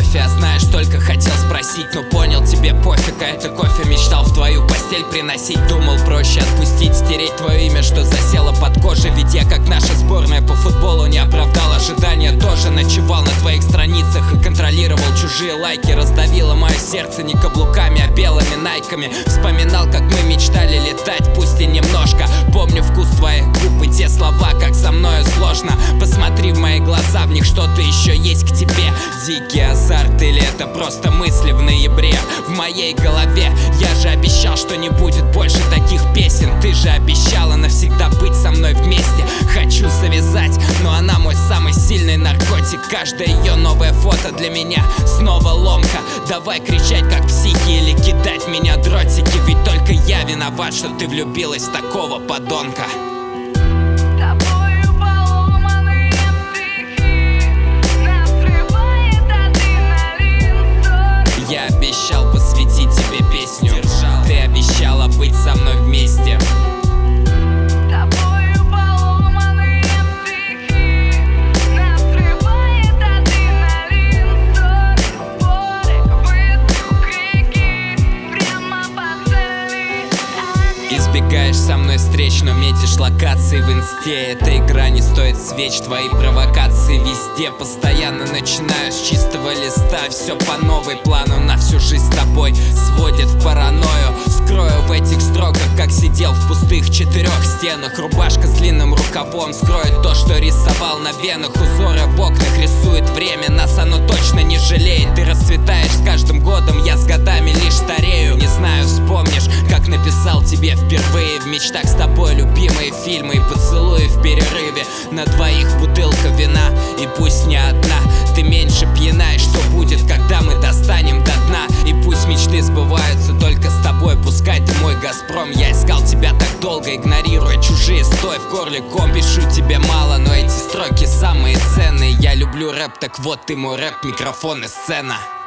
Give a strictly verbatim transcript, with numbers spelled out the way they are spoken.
кофе, а знаешь, только хотел спросить, но понял, тебе пофиг, а это кофе мечтал в твою постель приносить. Думал, проще отпустить, стереть твое имя, что засело под кожей. Ведь я, как наша сборная по футболу, не оправдал ожидания. Тоже ночевал на твоих страницах и контролировал чужие лайки. Раздавило мое сердце не каблуками, а белыми найками. Вспоминал, как мы мечтали летать, пусть и немножко. Помню вкус твоих губ и те слова, как со мною сложно. Посмотри в мои глаза, в них что-то еще есть к тебе. Дикий азарт или это просто мысли в ноябре в моей голове? Я же обещал, что не будет больше таких песен. Ты же обещала навсегда быть со мной вместе. Хочу завязать, но она мой самый сильный наркотик. Каждое ее новое фото для меня снова ломка. Давай кричать как психи или кидать в меня дротики. Ведь только я виноват, что ты влюбилась в такого подонка. Я обещал посвятить тебе песню. Держал. Ты обещала быть со мной вместе. Избегаешь со мной встреч, но метишь локации в инсте. Эта игра не стоит свеч, твои провокации везде. Постоянно начинаю с чистого листа. Все по новой, плану на всю жизнь с тобой сводит в паранойю. Скрою в этих строках, как сидел в пустых четырех стенах. Рубашка с длинным рукавом скроет то, что рисовал на венах. Узоры в окнах рисует время, нас оно точно не жалеет. Ты расцветаешь с каждым годом, я с годами лишь старею. Не знаю, вспомнишь, как написал тебе впервые в мечтах с тобой любимые фильмы и поцелуи в перерыве. На двоих бутылка вина, и пусть не одна. Ты меньше пьяна, и что будет, когда мы достанем до дна? И пусть мечты сбываются только с тобой. Пускай ты мой Газпром, я искал тебя так долго, игнорируя чужие. Стой в горле ком, пишу тебе мало, но эти строки самые ценные. Я люблю рэп, так вот ты мой рэп, микрофон и сцена.